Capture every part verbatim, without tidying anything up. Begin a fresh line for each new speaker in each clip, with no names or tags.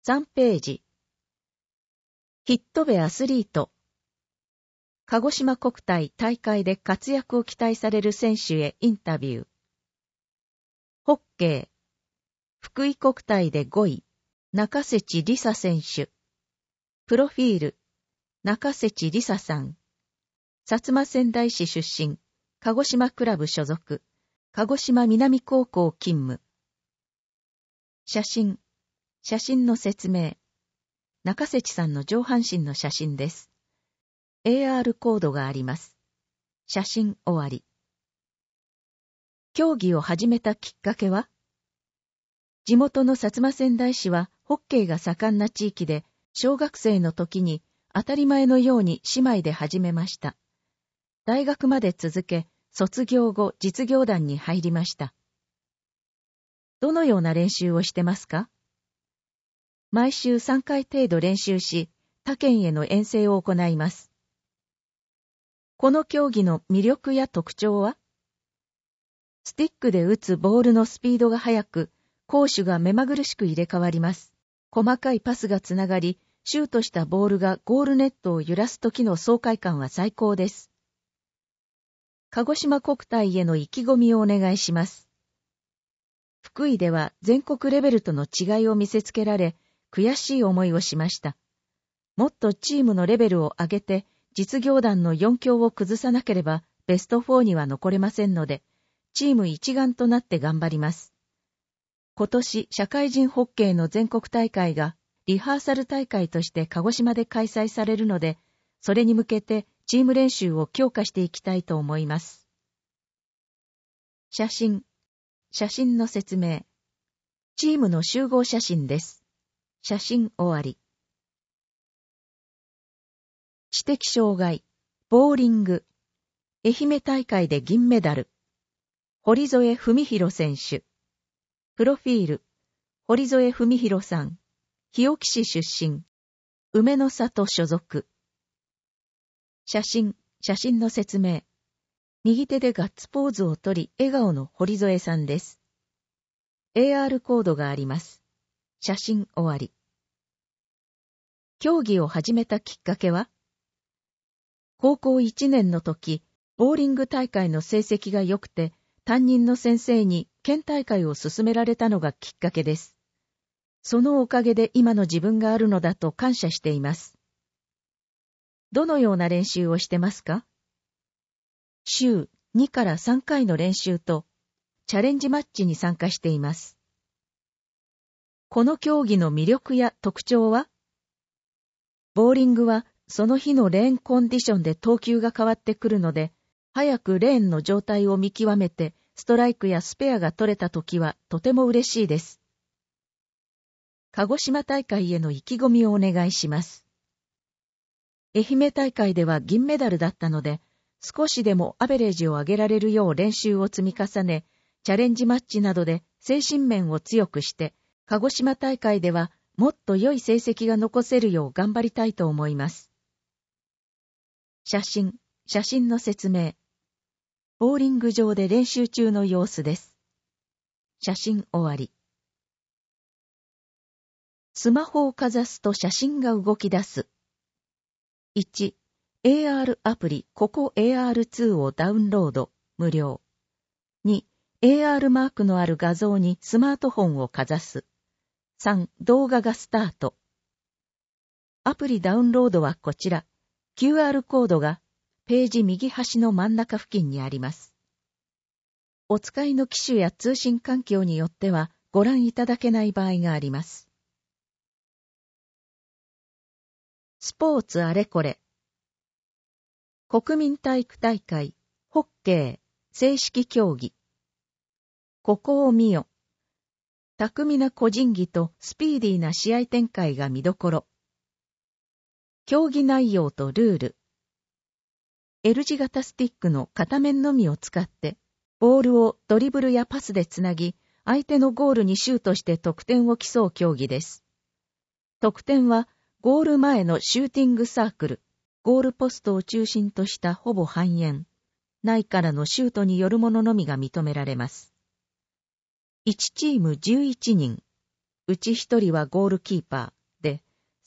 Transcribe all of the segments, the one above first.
さんページ。ヒットベアスリート。鹿児島国体大会で活躍を期待される選手へインタビュー。ホッケー。福井国体でごい、中瀬地梨沙選手。プロフィール。中瀬地梨沙さん。薩摩川内市出身、鹿児島クラブ所属、鹿児島南高校勤務。写真。写真の説明。中瀬地さんの上半身の写真です。エーアール コードがあります。写真終わり。競技を始めたきっかけは？地元の薩摩川内市はホッケーが盛んな地域で、小学生の時に当たり前のように姉妹で始めました。大学まで続け、卒業後実業団に入りました。どのような練習をしてますか？毎週さんかい程度練習し、他県への遠征を行います。この競技の魅力や特徴は？スティックで打つボールのスピードが速く、攻守が目まぐるしく入れ替わります。細かいパスがつながり、シュートしたボールがゴールネットを揺らす時の爽快感は最高です。鹿児島国体への意気込みをお願いします。福井では全国レベルとの違いを見せつけられ、悔しい思いをしました。もっとチームのレベルを上げて、実業団のよん強を崩さなければベストよんには残れませんので、チーム一丸となって頑張ります。今年、社会人ホッケーの全国大会がリハーサル大会として鹿児島で開催されるので、それに向けてチーム練習を強化していきたいと思います。写真。写真の説明。チームの集合写真です。写真終わり。知的障害、ボーリング、愛媛大会で銀メダル、堀添文弘選手。プロフィール、堀添文弘さん、日置市出身、梅の里所属。写真、写真の説明。右手でガッツポーズをとり、笑顔の堀添さんです。エーアール コードがあります。写真終わり。競技を始めたきっかけは？高校いちねんの時、ボーリング大会の成績が良くて、担任の先生に県大会を勧められたのがきっかけです。そのおかげで今の自分があるのだと感謝しています。どのような練習をしてますか？週にからさんかいの練習と、チャレンジマッチに参加しています。この競技の魅力や特徴は？ボーリングはその日のレーンコンディションで投球が変わってくるので、早くレーンの状態を見極めて、ストライクやスペアが取れたときはとても嬉しいです。鹿児島大会への意気込みをお願いします。愛媛大会では銀メダルだったので、少しでもアベレージを上げられるよう練習を積み重ね、チャレンジマッチなどで精神面を強くして、鹿児島大会ではもっと良い成績が残せるよう頑張りたいと思います。写真、写真の説明。ボーリング場で練習中の様子です。写真終わり。スマホをかざすと写真が動き出す。いち、エーアール アプリココ エーアールツー をダウンロード、無料。に、エーアール マークのある画像にスマートフォンをかざす。さん、動画がスタート。アプリダウンロードはこちら。キューアール コードがページ右端の真ん中付近にあります。お使いの機種や通信環境によってはご覧いただけない場合があります。スポーツあれこれ。国民体育大会、ホッケー、正式競技。ここを見よ。巧みな個人技とスピーディーな試合展開が見どころ。競技内容とルール。L 字型スティックの片面のみを使って、ボールをドリブルやパスでつなぎ、相手のゴールにシュートして得点を競う競技です。得点は、ゴール前のシューティングサークル、ゴールポストを中心としたほぼ半円、内からのシュートによるもののみが認められます。いちチームじゅういちにん、うちひとりはゴールキーパー、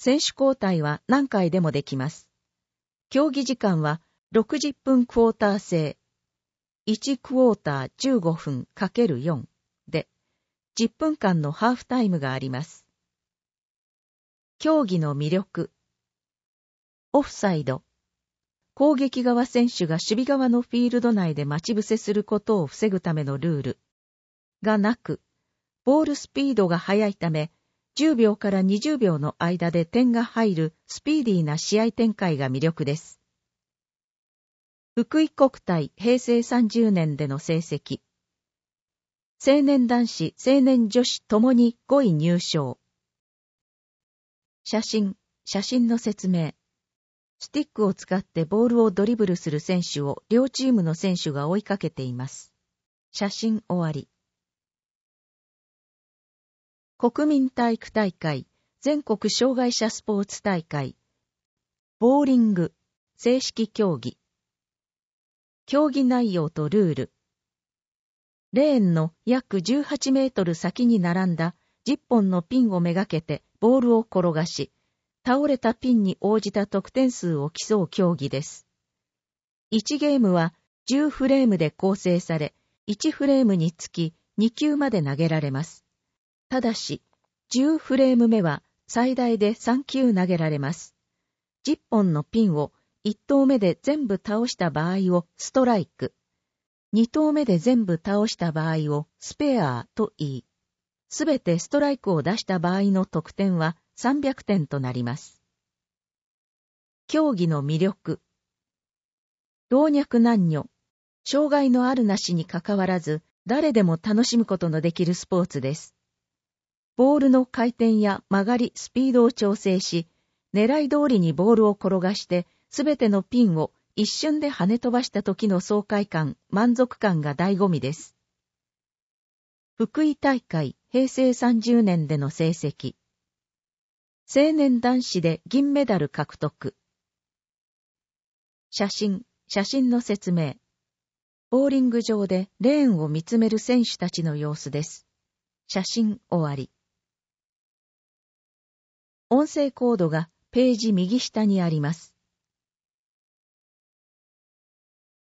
選手交代は何回でもできます。競技時間はろくじゅっぷんクォーター制。いちクォーターじゅうごふん ×よん で、じゅっぷんかんのハーフタイムがあります。競技の魅力。オフサイド。攻撃側選手が守備側のフィールド内で待ち伏せすることを防ぐためのルール。がなく、ボールスピードが速いため、じゅうびょうからにじゅうびょうの間で点が入るスピーディーな試合展開が魅力です。福井国体へいせいさんじゅうねんでの成績。青年男子、青年女子ともにごい入賞。写真、写真の説明。スティックを使ってボールをドリブルする選手を両チームの選手が追いかけています。写真終わり。国民体育大会、全国障害者スポーツ大会。ボーリング、正式競技。競技内容とルール。レーンの約じゅうはちメートル先に並んだじゅっぽんのピンをめがけてボールを転がし、倒れたピンに応じた得点数を競う競技です。いちゲームはじゅうフレームで構成され、いちフレームにつきにきゅうまで投げられます。ただし、じゅうフレーム目は最大でさんきゅう投げられます。じゅっぽんのピンをいっ投目で全部倒した場合をストライク、に投目で全部倒した場合をスペアと言い、すべてストライクを出した場合の得点はさんびゃくてんとなります。競技の魅力。老若男女、障害のあるなしにかかわらず、誰でも楽しむことのできるスポーツです。ボールの回転や曲がり、スピードを調整し、狙い通りにボールを転がして、すべてのピンを一瞬で跳ね飛ばした時の爽快感、満足感が醍醐味です。福井大会へいせいさんじゅうねんでの成績。青年男子で銀メダル獲得。写真、写真の説明。ボーリング場でレーンを見つめる選手たちの様子です。写真終わり。音声コードがページ右下にあります。